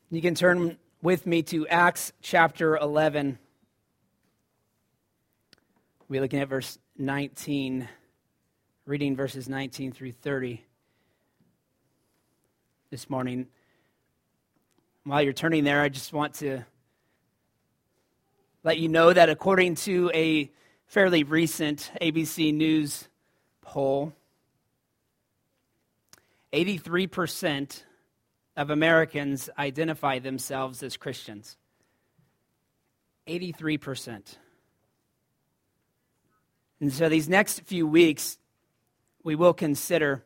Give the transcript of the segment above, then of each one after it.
You can turn with me to Acts chapter 11. We're looking at verse 19, reading verses 19 through 30 this morning. While you're turning there, I just want to let you know that according to a fairly recent ABC News poll, 83% of Americans identify themselves as Christians. 83%. And so these next few weeks, we will consider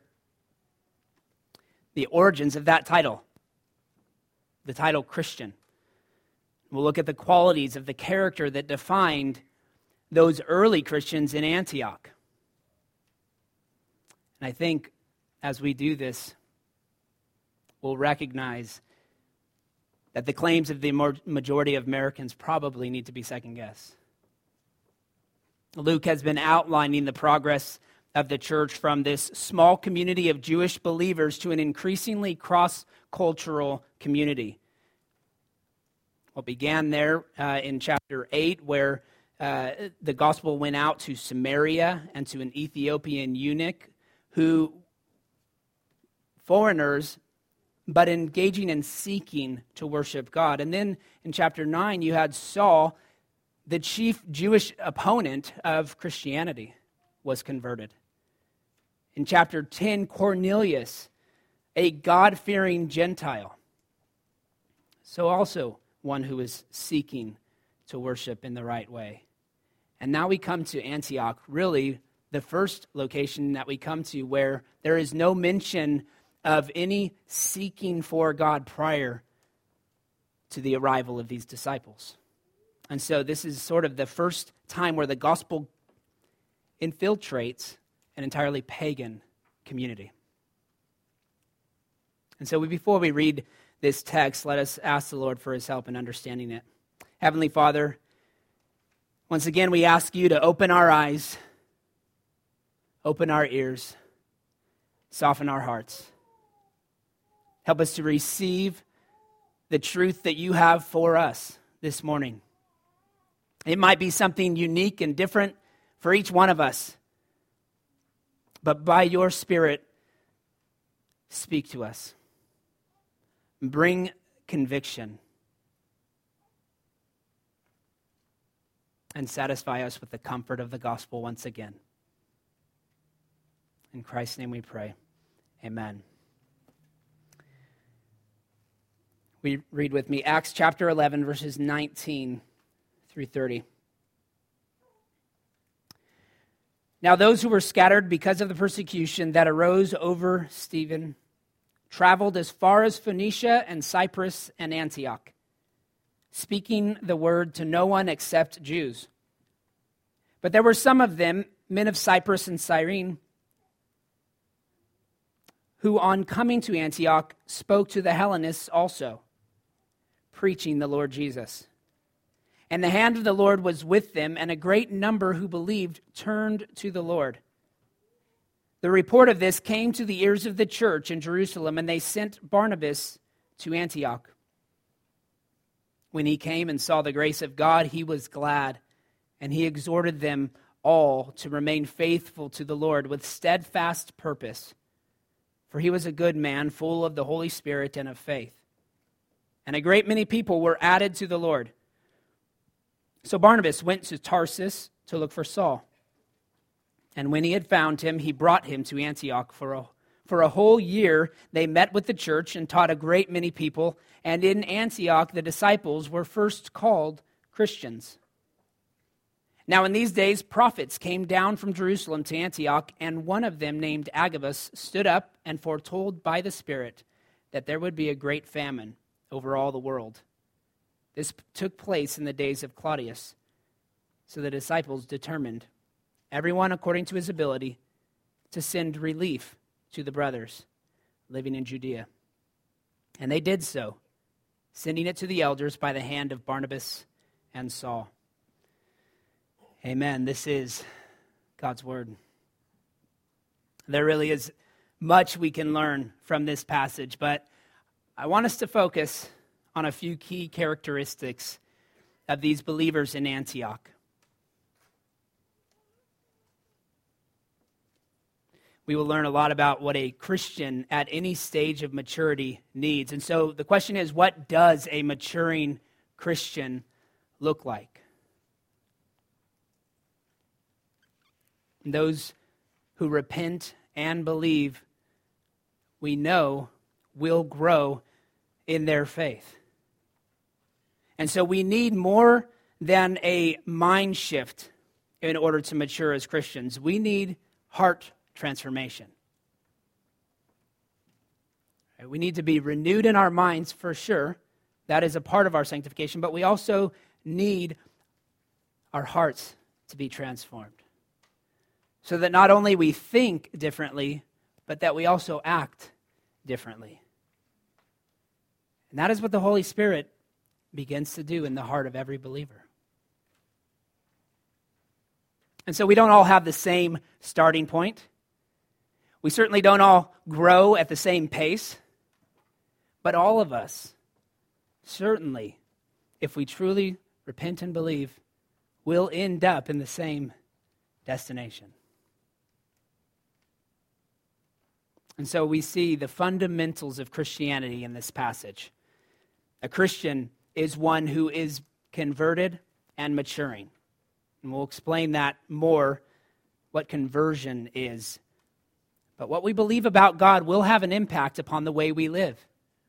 the origins of that title, the title Christian. We'll look at the qualities of the character that defined those early Christians in Antioch. And I think as we do this, we'll recognize that the claims of the majority of Americans probably need to be second-guessed. Luke has been outlining the progress of the church from this small community of Jewish believers to an increasingly cross-cultural community. What began there in chapter 8, where the gospel went out to Samaria and to an Ethiopian eunuch who, foreigners, but engaging and seeking to worship God. And then in chapter 9, you had Saul, the chief Jewish opponent of Christianity, was converted. In chapter 10, Cornelius, a God-fearing Gentile, so also one who is seeking to worship in the right way. And now we come to Antioch, really the first location that we come to where there is no mention of any seeking for God prior to the arrival of these disciples. And so this is sort of the first time where the gospel infiltrates an entirely pagan community. And so before we read this text, let us ask the Lord for his help in understanding it. Heavenly Father, once again we ask you to open our eyes, open our ears, soften our hearts. Help us to receive the truth that you have for us this morning. It might be something unique and different for each one of us, but by your Spirit, speak to us. Bring conviction and satisfy us with the comfort of the gospel once again. In Christ's name we pray. Amen. We read with me Acts chapter 11, verses 19 through 30. Now those who were scattered because of the persecution that arose over Stephen traveled as far as Phoenicia and Cyprus and Antioch, speaking the word to no one except Jews. But there were some of them, men of Cyprus and Cyrene, who on coming to Antioch spoke to the Hellenists also, preaching the Lord Jesus. And the hand of the Lord was with them, and a great number who believed turned to the Lord. The report of this came to the ears of the church in Jerusalem, and they sent Barnabas to Antioch. When he came and saw the grace of God, he was glad, and he exhorted them all to remain faithful to the Lord with steadfast purpose. For he was a good man, full of the Holy Spirit and of faith. And a great many people were added to the Lord. So Barnabas went to Tarsus to look for Saul. And when he had found him, he brought him to Antioch. For a whole year they met with the church and taught a great many people. And in Antioch the disciples were first called Christians. Now in these days prophets came down from Jerusalem to Antioch, and one of them named Agabus stood up and foretold by the Spirit that there would be a great famine over all the world. This took place in the days of Claudius. So the disciples determined, everyone according to his ability, to send relief to the brothers living in Judea. And they did so, sending it to the elders by the hand of Barnabas and Saul. Amen. This is God's word. There really is much we can learn from this passage, but I want us to focus on a few key characteristics of these believers in Antioch. We will learn a lot about what a Christian at any stage of maturity needs. And so the question is, what does a maturing Christian look like? And those who repent and believe, we know, will grow in their faith. And so we need more than a mind shift in order to mature as Christians. We need heart transformation. We need to be renewed in our minds for sure. That is a part of our sanctification, but we also need our hearts to be transformed. So that not only we think differently, but that we also act differently. And that is what the Holy Spirit begins to do in the heart of every believer. And so we don't all have the same starting point. We certainly don't all grow at the same pace. But all of us, certainly, if we truly repent and believe, will end up in the same destination. And so we see the fundamentals of Christianity in this passage. A Christian is one who is converted and maturing. And we'll explain that more, what conversion is. But what we believe about God will have an impact upon the way we live.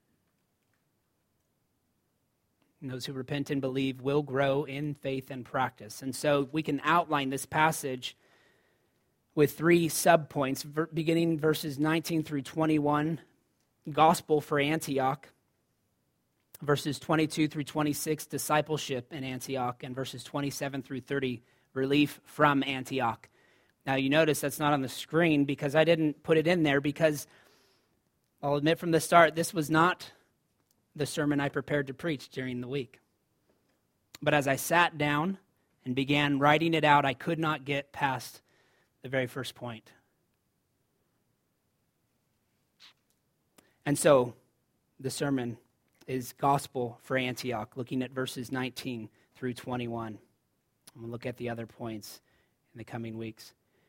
And those who repent and believe will grow in faith and practice. And so we can outline this passage with 3 subpoints, beginning verses 19 through 21, gospel for Antioch, verses 22 through 26, discipleship in Antioch, and verses 27 through 30, relief from Antioch. Now you notice that's not on the screen because I didn't put it in there because I'll admit from the start, this was not the sermon I prepared to preach during the week. But as I sat down and began writing it out, I could not get past the very first point. And so the sermon is gospel for Antioch, looking at verses 19 through 21. And we'll look at the other points in the coming weeks.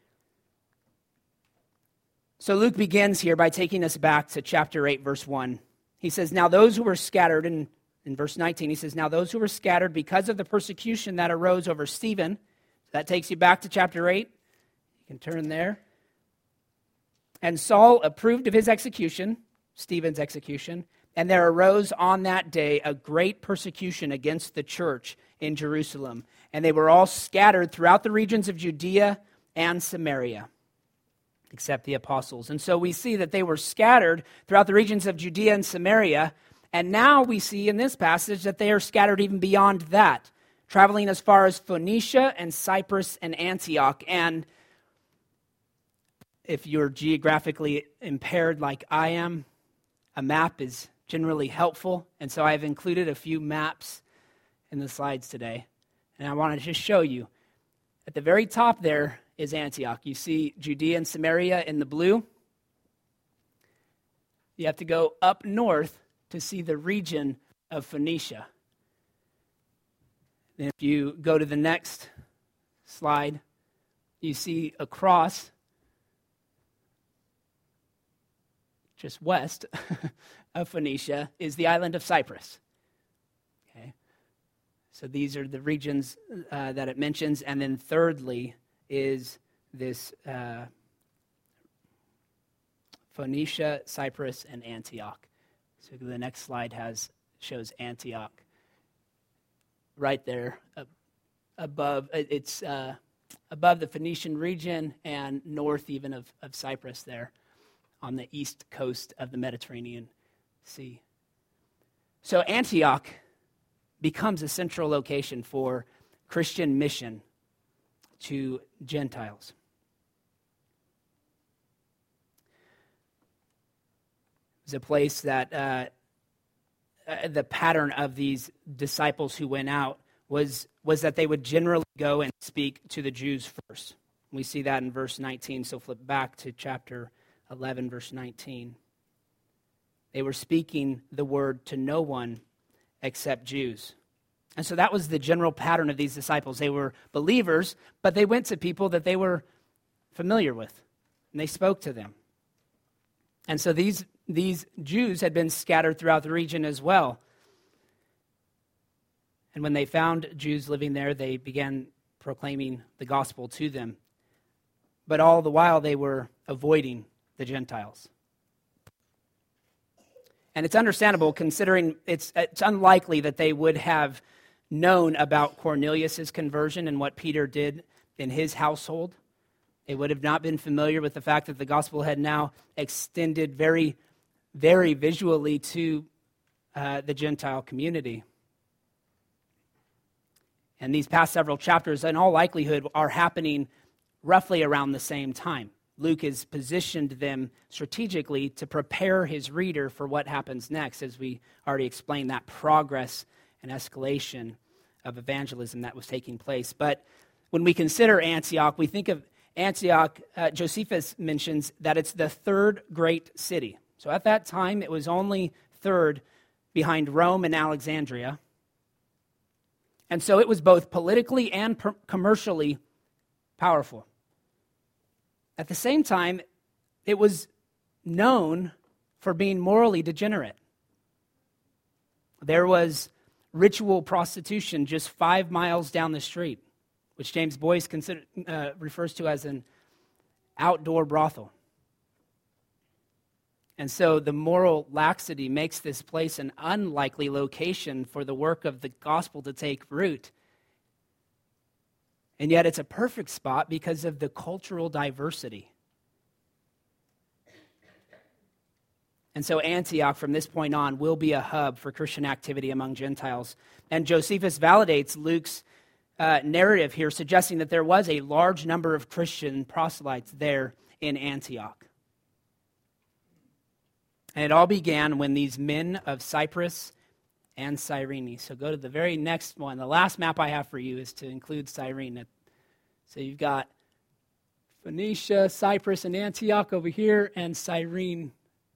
So Luke begins here by taking us back to chapter 8, verse 1. He says, now those who were scattered, in verse 19, he says, now those who were scattered because of the persecution that arose over Stephen. That takes you back to chapter 8. You can turn there. And Saul approved of his execution, Stephen's execution, and there arose on that day a great persecution against the church in Jerusalem. And they were all scattered throughout the regions of Judea and Samaria, except the apostles. And so we see that they were scattered throughout the regions of Judea and Samaria. And now we see in this passage that they are scattered even beyond that, traveling as far as Phoenicia and Cyprus and Antioch. And if you're geographically impaired like I am, a map is generally helpful. And so I've included a few maps in the slides today. And I want to just show you. At the very top there is Antioch. You see Judea and Samaria in the blue. You have to go up north to see the region of Phoenicia. And if you go to the next slide, you see across, just west of Phoenicia, is the island of Cyprus. Okay, so these are the regions that it mentions. And then thirdly is this Phoenicia, Cyprus, and Antioch. So the next slide shows Antioch right there above. It's above the Phoenician region and north even of Cyprus there on the east coast of the Mediterranean Sea. So Antioch becomes a central location for Christian mission to Gentiles. It was a place that the pattern of these disciples who went out was that they would generally go and speak to the Jews first. We see that in verse 19, so flip back to chapter 11, verse 19. They were speaking the word to no one except Jews. And so that was the general pattern of these disciples. They were believers, but they went to people that they were familiar with, and they spoke to them. And so these Jews had been scattered throughout the region as well. And when they found Jews living there, they began proclaiming the gospel to them. But all the while, they were avoiding the Gentiles. And it's understandable, considering it's unlikely that they would have known about Cornelius' conversion and what Peter did in his household. They would have not been familiar with the fact that the gospel had now extended very, very visually to the Gentile community. And these past several chapters, in all likelihood, are happening roughly around the same time. Luke has positioned them strategically to prepare his reader for what happens next, as we already explained, that progress and escalation of evangelism that was taking place. But when we consider Antioch, we think of Antioch, Josephus mentions that it's the third great city. So at that time, it was only third behind Rome and Alexandria. And so it was both politically and commercially powerful. At the same time, it was known for being morally degenerate. There was ritual prostitution just 5 miles down the street, which James Boyce refers to as an outdoor brothel. And so the moral laxity makes this place an unlikely location for the work of the gospel to take root. And yet it's a perfect spot because of the cultural diversity. And so Antioch, from this point on, will be a hub for Christian activity among Gentiles. And Josephus validates Luke's narrative here, suggesting that there was a large number of Christian proselytes there in Antioch. And it all began when these men of Cyprus and Cyrene. So go to the very next one. The last map I have for you is to include Cyrene. So you've got Phoenicia, Cyprus, and Antioch over here, and Cyrene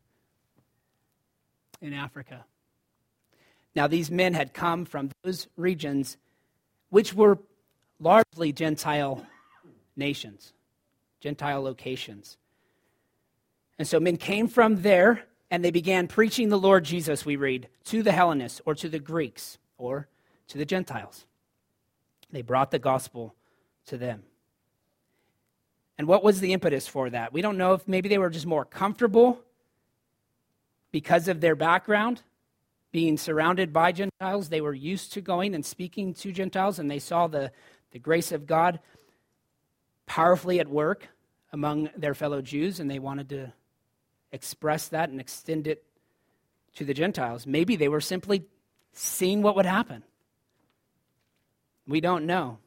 in Africa. Now, these men had come from those regions which were largely Gentile nations, Gentile locations. And so men came from there, and they began preaching the Lord Jesus, we read, to the Hellenists, or to the Greeks, or to the Gentiles. They brought the gospel to them. And what was the impetus for that? We don't know if maybe they were just more comfortable because of their background, being surrounded by Gentiles. They were used to going and speaking to Gentiles, and they saw the grace of God powerfully at work among their fellow Jews, and they wanted to express that and extend it to the Gentiles. Maybe they were simply seeing what would happen. We don't know.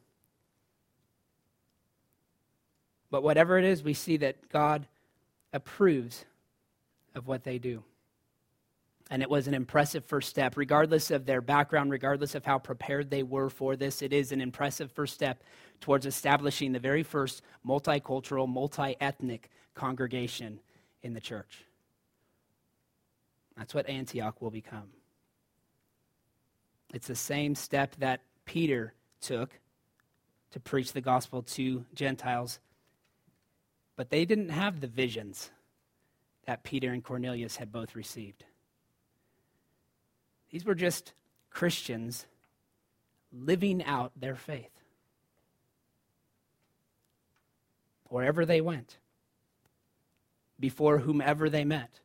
But whatever it is, we see that God approves of what they do. And it was an impressive first step. Regardless of their background, regardless of how prepared they were for this, it is an impressive first step towards establishing the very first multicultural, multi-ethnic congregation in the church. That's what Antioch will become. It's the same step that Peter took to preach the gospel to Gentiles, but they didn't have the visions that Peter and Cornelius had both received. These were just Christians living out their faith wherever they went, before whomever they met.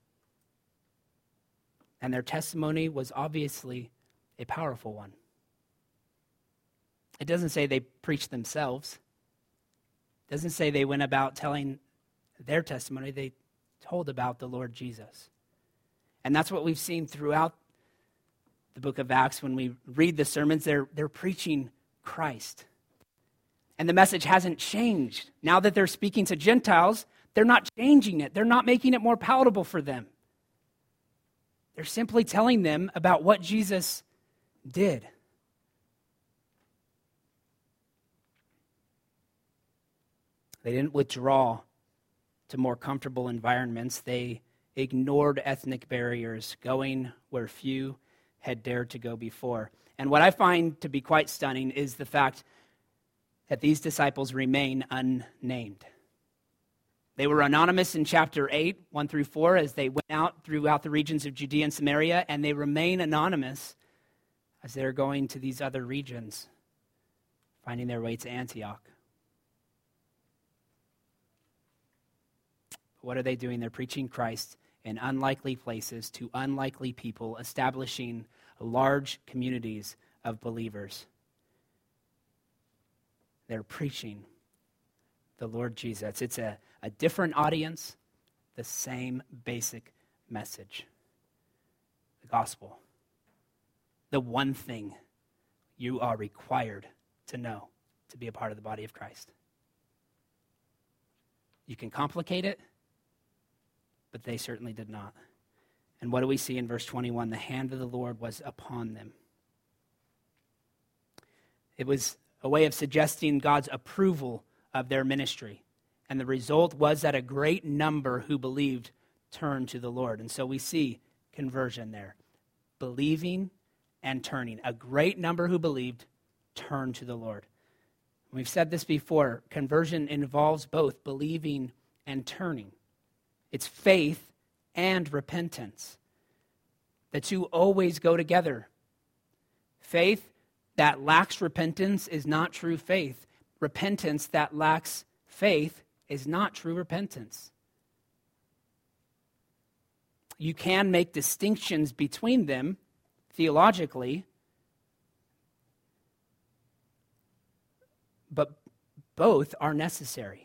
And their testimony was obviously a powerful one. It doesn't say they preached themselves. It doesn't say they went about telling their testimony. They told about the Lord Jesus. And that's what we've seen throughout the book of Acts. When we read the sermons, they're preaching Christ. And the message hasn't changed. Now that they're speaking to Gentiles, they're not changing it. They're not making it more palatable for them. They're simply telling them about what Jesus did. They didn't withdraw to more comfortable environments. They ignored ethnic barriers, going where few had dared to go before. And what I find to be quite stunning is the fact that these disciples remain unnamed. They were anonymous in chapter 8, 1 through 4, as they went out throughout the regions of Judea and Samaria, and they remain anonymous as they're going to these other regions, finding their way to Antioch. What are they doing? They're preaching Christ in unlikely places to unlikely people, establishing large communities of believers. They're preaching the Lord Jesus. It's a different audience, the same basic message. The gospel. The one thing you are required to know to be a part of the body of Christ. You can complicate it, but they certainly did not. And what do we see in verse 21? The hand of the Lord was upon them. It was a way of suggesting God's approval of their ministry. And the result was that a great number who believed turned to the Lord. And so we see conversion there. Believing and turning. A great number who believed turned to the Lord. We've said this before. Conversion involves both believing and turning. It's faith and repentance. The two always go together. Faith that lacks repentance is not true faith. Repentance that lacks faith is not true repentance. You can make distinctions between them theologically, but both are necessary.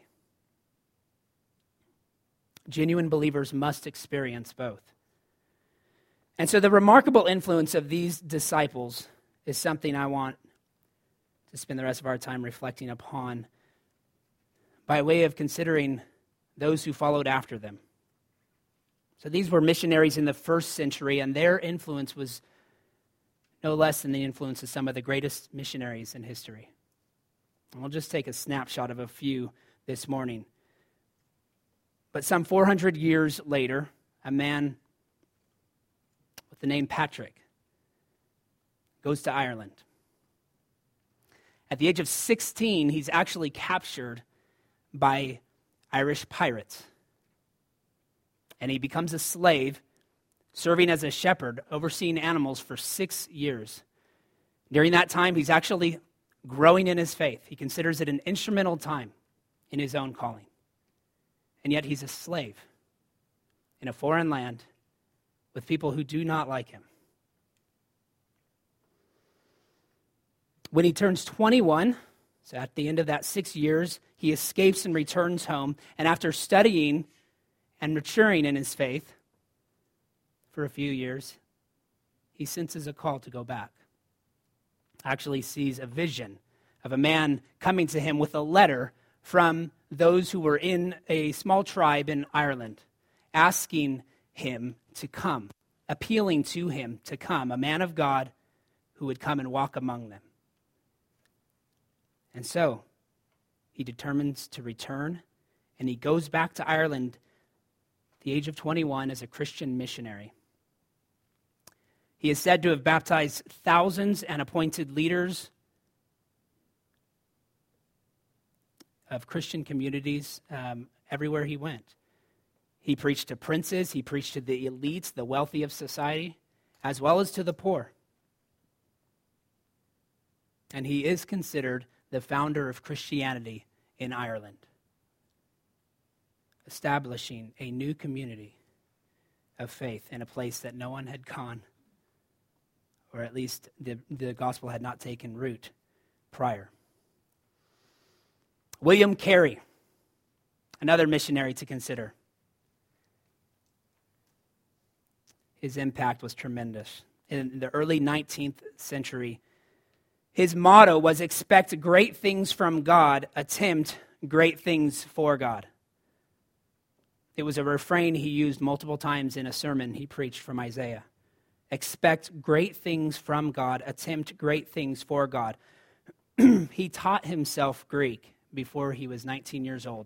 Genuine believers must experience both. And so the remarkable influence of these disciples is something I want to spend the rest of our time reflecting upon by way of considering those who followed after them. So these were missionaries in the first century, and their influence was no less than the influence of some of the greatest missionaries in history. And we'll just take a snapshot of a few this morning. But some 400 years later, a man with the name Patrick goes to Ireland. At the age of 16, he's actually captured by Irish pirates. And he becomes a slave, serving as a shepherd, overseeing animals for 6 years. During that time, he's actually growing in his faith. He considers it an instrumental time in his own calling. And yet he's a slave in a foreign land with people who do not like him. When he turns 21, so at the end of that 6 years, he escapes and returns home. And after studying and maturing in his faith for a few years, he senses a call to go back. Actually sees a vision of a man coming to him with a letter from those who were in a small tribe in Ireland, asking him to come, appealing to him to come, a man of God who would come and walk among them. And so he determines to return, and he goes back to Ireland at the age of 21 as a Christian missionary. He is said to have baptized thousands and appointed leaders of Christian communities everywhere he went. He preached to princes, he preached to the elites, the wealthy of society, as well as to the poor. And he is considered the founder of Christianity in Ireland, establishing a new community of faith in a place that no one had gone, or at least the gospel had not taken root prior. William Carey, another missionary to consider. His impact was tremendous. In the early 19th century, his motto was expect great things from God, attempt great things for God. It was a refrain he used multiple times in a sermon he preached from Isaiah. Expect great things from God, attempt great things for God. He taught himself Greek before he was 19 years old.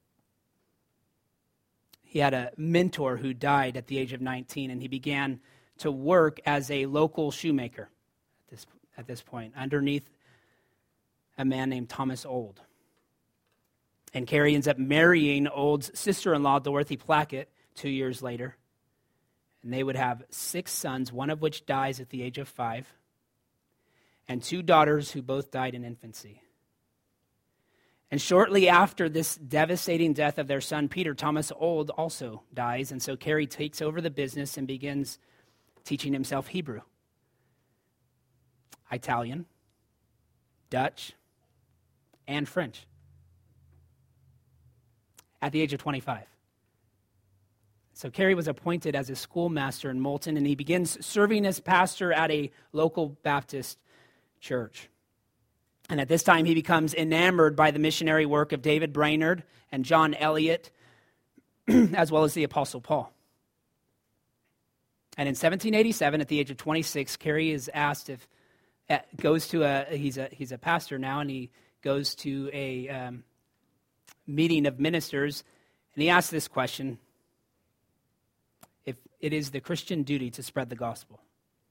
He had a mentor who died at the age of 19, and he began to work as a local shoemaker at this point, underneath a man named Thomas Old. And Carey ends up marrying Old's sister-in-law, Dorothy Plackett, 2 years later. And they would have 6 sons, one of which dies at the age of 5, and 2 daughters who both died in infancy. And shortly after this devastating death of their son Peter, Thomas Old also dies, and so Carey takes over the business and begins teaching himself Hebrew, Italian, Dutch, and French at the age of 25. So Carey was appointed as a schoolmaster in Moulton, and he begins serving as pastor at a local Baptist church. And at this time, he becomes enamored by the missionary work of David Brainerd and John Eliot, as well as the Apostle Paul. And in 1787, at the age of 26, Carey is asked if he's a pastor now, and he goes to a meeting of ministers, and he asks this question: if it is the Christian duty to spread the gospel.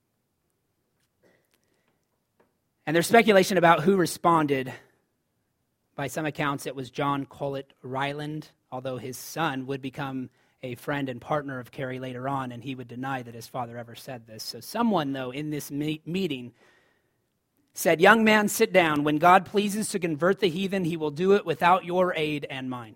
And there's speculation about who responded. By some accounts, it was John Collett Ryland, although his son would become a friend and partner of Carey later on, and he would deny that his father ever said this. So someone, though, in this meeting said, "Young man, sit down. When God pleases to convert the heathen, he will do it without your aid and mine."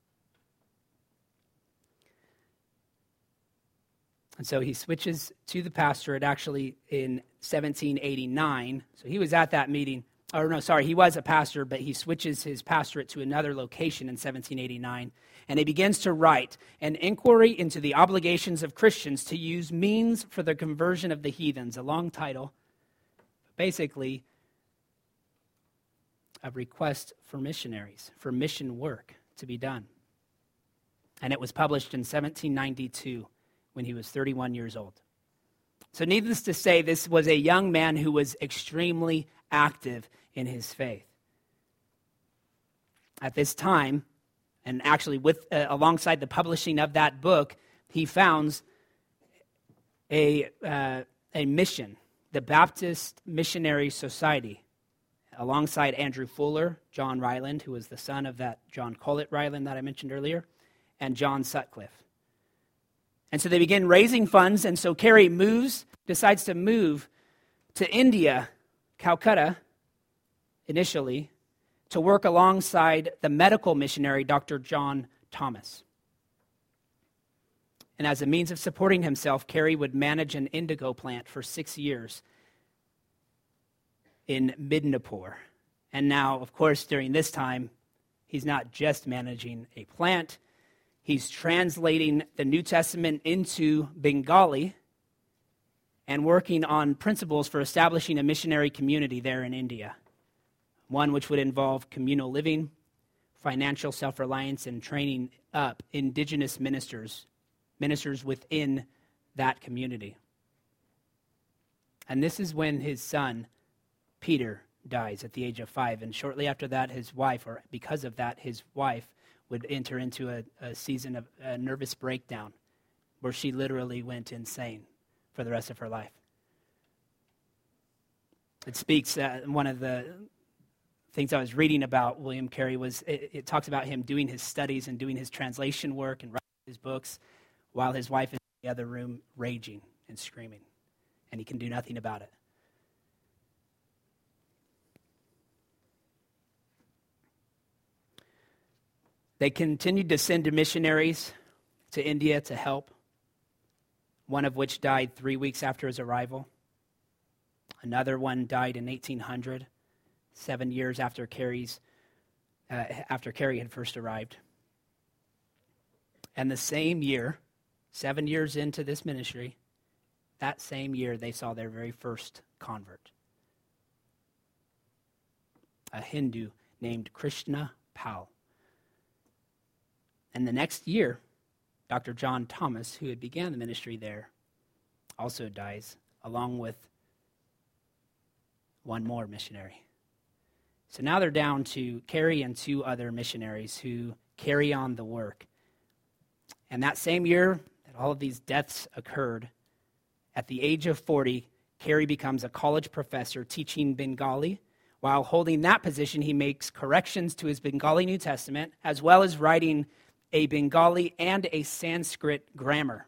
And so he switches to the pastorate actually in 1789. So he was at that meeting. He was a pastor, but he switches his pastorate to another location in 1789. And he begins to write an inquiry into the obligations of Christians to use means for the conversion of the heathens, a long title, basically a request for missionaries, for mission work to be done. And it was published in 1792 when he was 31 years old. So needless to say, this was a young man who was extremely active in his faith. At this time, and actually alongside the publishing of that book, he founds a mission, the Baptist Missionary Society, alongside Andrew Fuller, John Ryland, who was the son of that John Collett Ryland that I mentioned earlier, and John Sutcliffe. And so they begin raising funds, and so Carey decides to move to India, Calcutta, initially, to work alongside the medical missionary, Dr. John Thomas. And as a means of supporting himself, Carey would manage an indigo plant for 6 years in Midnapore. And now, of course, during this time, he's not just managing a plant, he's translating the New Testament into Bengali and working on principles for establishing a missionary community there in India, one which would involve communal living, financial self-reliance, and training up indigenous ministers within that community. And this is when his son, Peter, dies at the age of 5. And shortly after that, his wife would enter into a season of nervous breakdown where she literally went insane for the rest of her life. It speaks, one of the things I was reading about William Carey was, it talks about him doing his studies and doing his translation work and writing his books while his wife is in the other room raging and screaming, and he can do nothing about it. They continued to send missionaries to India to help, one of which died 3 weeks after his arrival. Another one died in 1800, 7 years after Carey had first arrived. And the same year, 7 years into this ministry, that same year they saw their very first convert, a Hindu named Krishna Pal. And the next year, Dr. John Thomas, who had began the ministry there, also dies, along with one more missionary. So now they're down to Carey and 2 other missionaries who carry on the work. And that same year that all of these deaths occurred, At the age of 40, Carey becomes a college professor teaching Bengali. While holding that position, he makes corrections to his Bengali New Testament, as well as writing a Bengali and a Sanskrit grammar.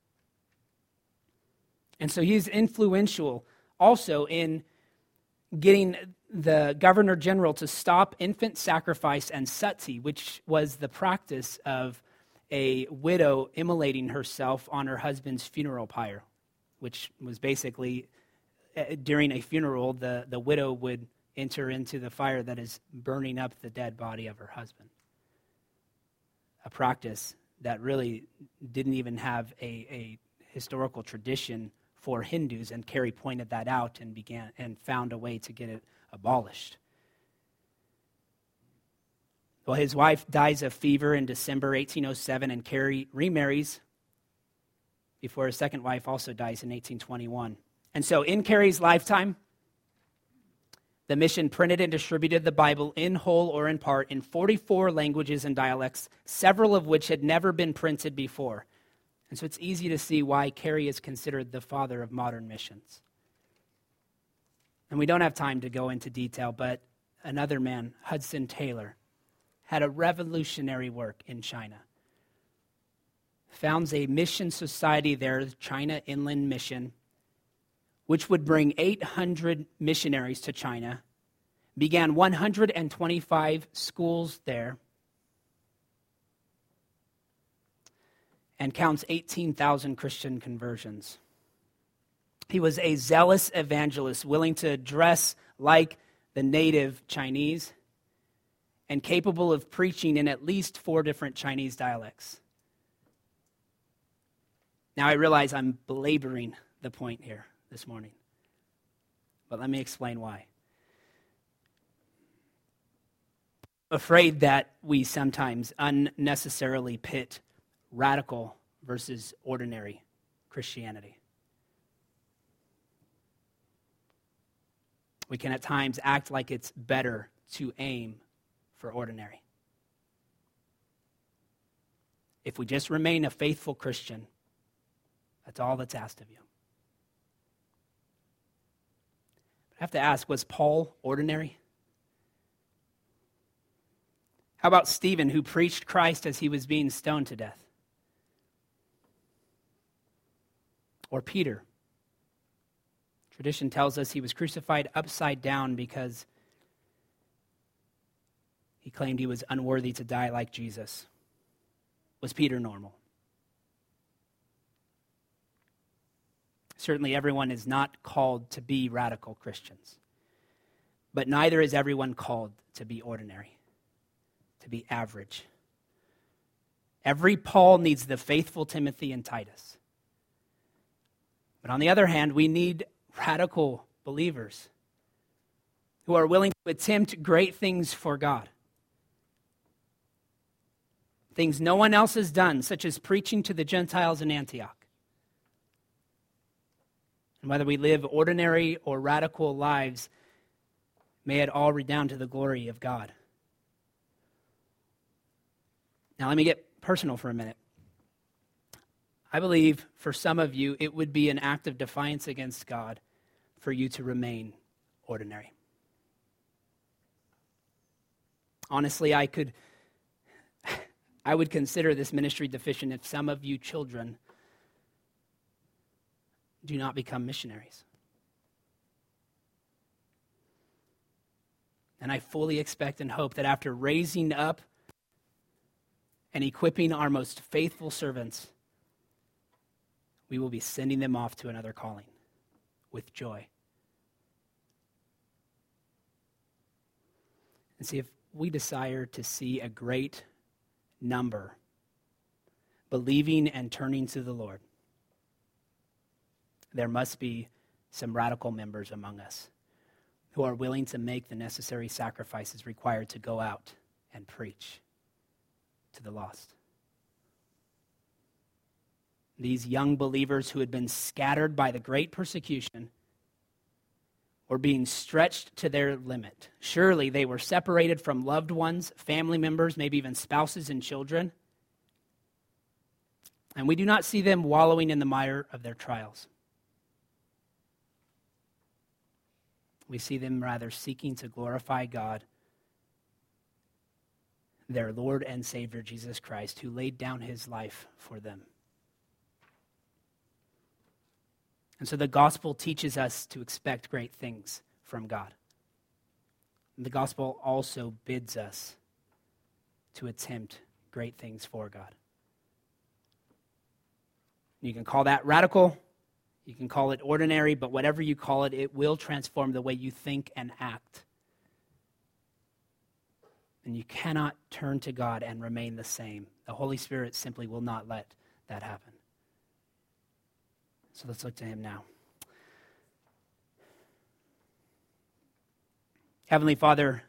And so he's influential also in getting the governor general to stop infant sacrifice and sati, which was the practice of a widow immolating herself on her husband's funeral pyre, which was basically during a funeral, the widow would enter into the fire that is burning up the dead body of her husband. A practice that really didn't even have a historical tradition for Hindus, and Carey pointed that out and found a way to get it abolished. Well, his wife dies of fever in December 1807, and Carey remarries before his second wife also dies in 1821. And so in Carey's lifetime, the mission printed and distributed the Bible in whole or in part in 44 languages and dialects, several of which had never been printed before. And so it's easy to see why Carey is considered the father of modern missions. And we don't have time to go into detail, but another man, Hudson Taylor, had a revolutionary work in China. Founds a mission society there, the China Inland Mission, which would bring 800 missionaries to China, began 125 schools there, and counts 18,000 Christian conversions. He was a zealous evangelist, willing to dress like the native Chinese and capable of preaching in at least 4 different Chinese dialects. Now I realize I'm belaboring the point here this morning, but let me explain why. I'm afraid that we sometimes unnecessarily pit radical versus ordinary Christianity. We can at times act like it's better to aim for ordinary. If we just remain a faithful Christian, that's all that's asked of you. I have to ask, was Paul ordinary? How about Stephen, who preached Christ as he was being stoned to death? Or Peter? Tradition tells us he was crucified upside down because he claimed he was unworthy to die like Jesus. Was Peter normal? Certainly everyone is not called to be radical Christians, but neither is everyone called to be ordinary, to be average. Every Paul needs the faithful Timothy and Titus. But on the other hand, we need radical believers who are willing to attempt great things for God. Things no one else has done, such as preaching to the Gentiles in Antioch. And whether we live ordinary or radical lives, may it all redound to the glory of God. Now let me get personal for a minute. I believe for some of you, it would be an act of defiance against God for you to remain ordinary. Honestly, I would consider this ministry deficient if some of you children do not become missionaries. And I fully expect and hope that after raising up and equipping our most faithful servants, we will be sending them off to another calling with joy. And see, if we desire to see a great number believing and turning to the Lord, there must be some radical members among us who are willing to make the necessary sacrifices required to go out and preach to the lost. These young believers who had been scattered by the great persecution were being stretched to their limit. Surely they were separated from loved ones, family members, maybe even spouses and children. And we do not see them wallowing in the mire of their trials. We see them rather seeking to glorify God, their Lord and Savior, Jesus Christ, who laid down his life for them. And so the gospel teaches us to expect great things from God. The gospel also bids us to attempt great things for God. You can call that radical, you can call it ordinary, but whatever you call it, it will transform the way you think and act. And you cannot turn to God and remain the same. The Holy Spirit simply will not let that happen. So let's look to him now. Heavenly Father,